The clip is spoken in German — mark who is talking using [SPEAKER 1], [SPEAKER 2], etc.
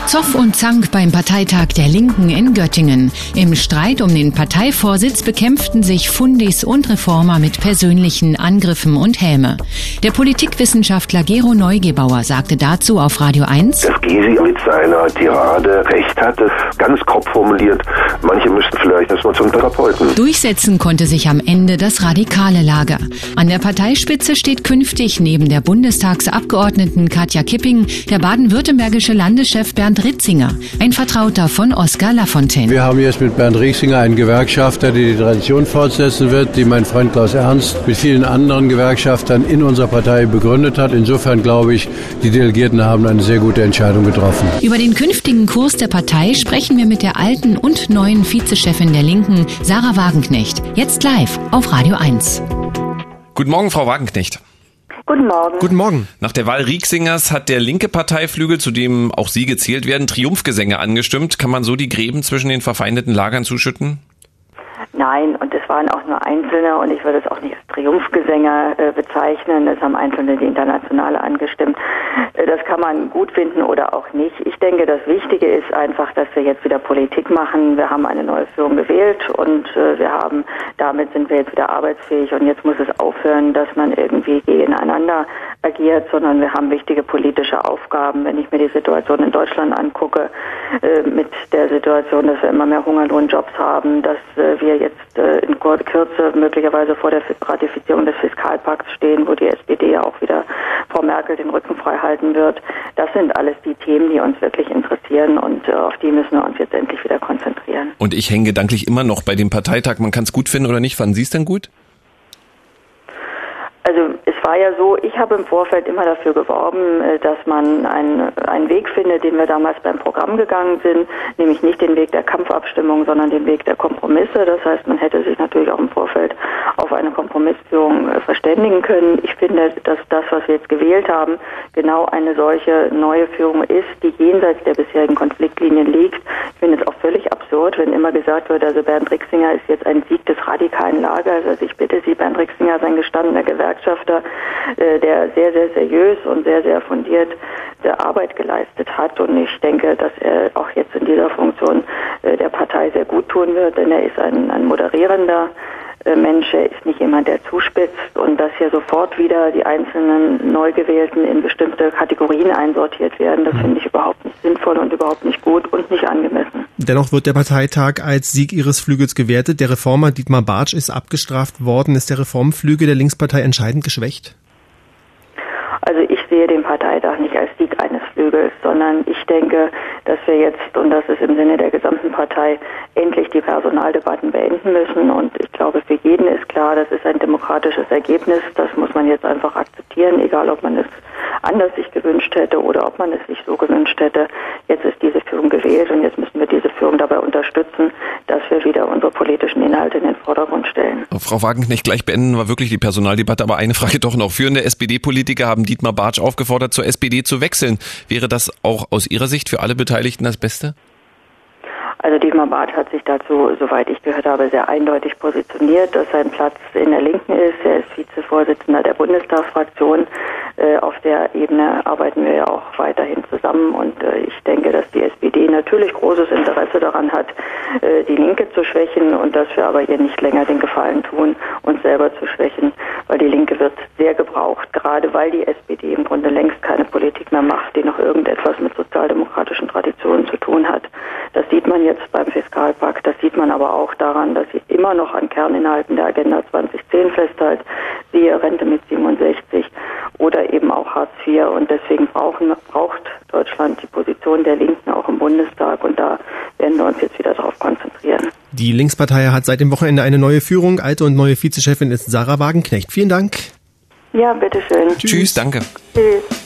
[SPEAKER 1] Zoff und Zank beim Parteitag der Linken in Göttingen. Im Streit um den Parteivorsitz bekämpften sich Fundis und Reformer mit persönlichen Angriffen und Häme. Der Politikwissenschaftler Gero Neugebauer sagte dazu auf Radio 1:
[SPEAKER 2] Dass Gysi mit seiner Tirade recht hatte, ganz grob formuliert, manche müssten vielleicht erstmal zum Therapeuten.
[SPEAKER 1] Durchsetzen konnte sich am Ende das radikale Lager. An der Parteispitze steht künftig neben der Bundestagsabgeordneten Katja Kipping der baden-württembergische Landeschef Bernd Ritzinger, ein Vertrauter von Oskar Lafontaine.
[SPEAKER 3] Wir haben jetzt mit Bernd Ritzinger einen Gewerkschafter, der die Tradition fortsetzen wird, die mein Freund Klaus Ernst mit vielen anderen Gewerkschaftern in unserer Partei begründet hat. Insofern glaube ich, die Delegierten haben eine sehr gute Entscheidung getroffen.
[SPEAKER 1] Über den künftigen Kurs der Partei sprechen wir mit der alten und neuen Vizechefin der Linken, Sarah Wagenknecht. Jetzt live auf Radio 1.
[SPEAKER 4] Guten Morgen, Frau Wagenknecht.
[SPEAKER 5] Guten Morgen.
[SPEAKER 6] Guten Morgen.
[SPEAKER 4] Nach der Wahl Rieksingers hat der linke Parteiflügel, zu dem auch Sie gezählt werden, Triumphgesänge angestimmt. Kann man so die Gräben zwischen den verfeindeten Lagern zuschütten?
[SPEAKER 5] Nein, und es waren auch nur Einzelne und ich würde es auch nicht als Triumphgesänge bezeichnen. Es haben Einzelne die Internationale angestimmt. Das kann man gut finden oder auch nicht. Ich denke, das Wichtige ist einfach, dass wir jetzt wieder Politik machen. Wir haben eine neue Führung gewählt und damit sind wir jetzt wieder arbeitsfähig und jetzt muss es aufhören, dass man irgendwie gegeneinander agiert, sondern wir haben wichtige politische Aufgaben. Wenn ich mir die Situation in Deutschland angucke, mit der Situation, dass wir immer mehr Hungerlohnjobs haben, dass wir jetzt in Kürze möglicherweise vor der Ratifizierung des Fiskalpakts stehen, wo die SPD ja auch wieder Frau Merkel den Rücken frei halten wird. Das sind alles die Themen, die uns wirklich interessieren und auf die müssen wir uns jetzt endlich wieder konzentrieren.
[SPEAKER 4] Und ich hänge gedanklich immer noch bei dem Parteitag. Man kann es gut finden oder nicht. Fanden Sie es denn gut?
[SPEAKER 5] Also es war ja so, ich habe im Vorfeld immer dafür geworben, dass man einen Weg findet, den wir damals beim Programm gegangen sind, nämlich nicht den Weg der Kampfabstimmung, sondern den Weg der Kompromisse. Das heißt, man hätte sich natürlich auch im Vorfeld auf eine Kompromissführung verständigen können. Ich finde, dass das, was wir jetzt gewählt haben, genau eine solche neue Führung ist, die jenseits der bisherigen Konfliktlinien liegt. Ich finde es auch völlig absurd, wenn immer gesagt wird, also Bernd Ritzinger ist jetzt ein Sieg des radikalen Lagers. Also ich bitte Sie, Bernd Ritzinger ist ein gestandener Gewerkschafter, der sehr, sehr seriös und sehr, sehr fundiert Arbeit geleistet hat. Und ich denke, dass er auch jetzt in dieser Funktion der Partei sehr gut tun wird, denn er ist ein moderierender Mensch, er ist nicht jemand, der zuspitzt und dass hier sofort wieder die einzelnen Neugewählten in bestimmte Kategorien einsortiert werden, das finde ich überhaupt nicht sinnvoll und überhaupt nicht gut und nicht angemessen.
[SPEAKER 6] Dennoch wird der Parteitag als Sieg Ihres Flügels gewertet. Der Reformer Dietmar Bartsch ist abgestraft worden. Ist der Reformflügel der Linkspartei entscheidend geschwächt?
[SPEAKER 5] Also ich sehe den Parteitag nicht als Sieg eines Flügels, sondern ich denke, dass wir jetzt, und das ist im Sinne der gesamten Partei, endlich die Personaldebatten beenden müssen. Und ich glaube, für jeden ist klar, das ist ein demokratisches Ergebnis. Das muss man jetzt einfach akzeptieren, egal ob man es anders sich gewünscht hätte oder ob man es sich so gewünscht hätte. Jetzt ist diese Führung gewählt und jetzt müssen wir diese Führung dabei unterstützen, dass wir wieder unsere politischen Inhalte in den Vordergrund stellen.
[SPEAKER 4] Frau Wagenknecht, gleich beenden wir wirklich die Personaldebatte, aber eine Frage doch noch. Führende SPD-Politiker haben Dietmar Bartsch aufgefordert, zur SPD zu wechseln. Wäre das auch aus Ihrer Sicht für alle Beteiligten das Beste?
[SPEAKER 5] Also Dietmar Bartsch hat sich dazu, soweit ich gehört habe, sehr eindeutig positioniert, dass sein Platz in der Linken ist. Er ist Vizevorsitzender der Bundestagsfraktion. Auf der Ebene arbeiten wir ja auch weiterhin zusammen und ich denke, dass die SPD natürlich großes Interesse daran hat, die Linke zu schwächen und dass wir aber ihr nicht länger den Gefallen tun, uns selber zu schwächen, weil die Linke wird sehr gebraucht, gerade weil die SPD im Grunde längst keine Politik mehr macht, die noch irgendetwas mit sozialdemokratischen Traditionen zu tun hat. Das sieht man jetzt beim Fiskalpakt, das sieht man aber auch daran, dass sie immer noch an Kerninhalten der Agenda 2010 festhält, siehe Rente mit 67 oder eben auch Hartz IV und deswegen braucht Deutschland die Position der Linken auch im Bundestag und da werden wir uns jetzt wieder darauf konzentrieren.
[SPEAKER 6] Die Linkspartei hat seit dem Wochenende eine neue Führung. Alte und neue Vizechefin ist Sarah Wagenknecht. Vielen Dank.
[SPEAKER 5] Ja, bitteschön.
[SPEAKER 4] Tschüss, danke.
[SPEAKER 5] Tschüss.